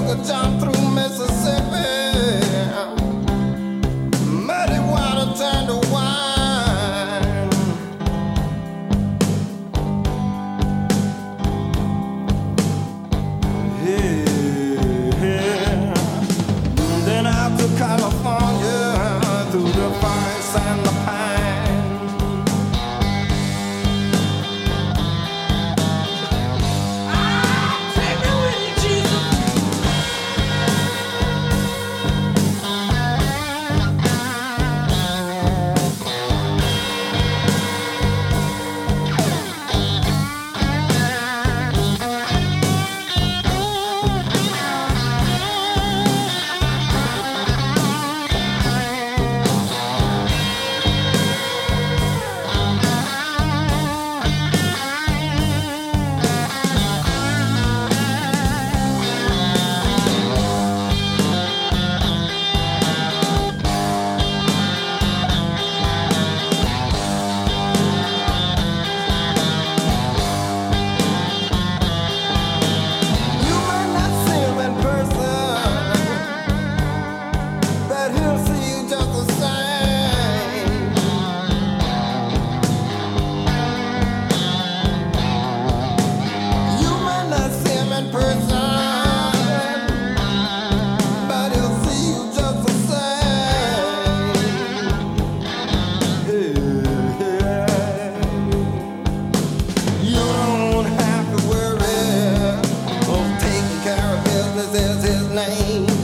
could jump through Mississippi. Muddy water turned to wine. Yeah. Then out to California, through the forest and the pine. Take me with you, Jesus. You might not see him in person, but he'll see you just the same. You might not see him in person, but he'll see you just the same. Yeah. You don't have to worry. Oh, taking care of business is his name.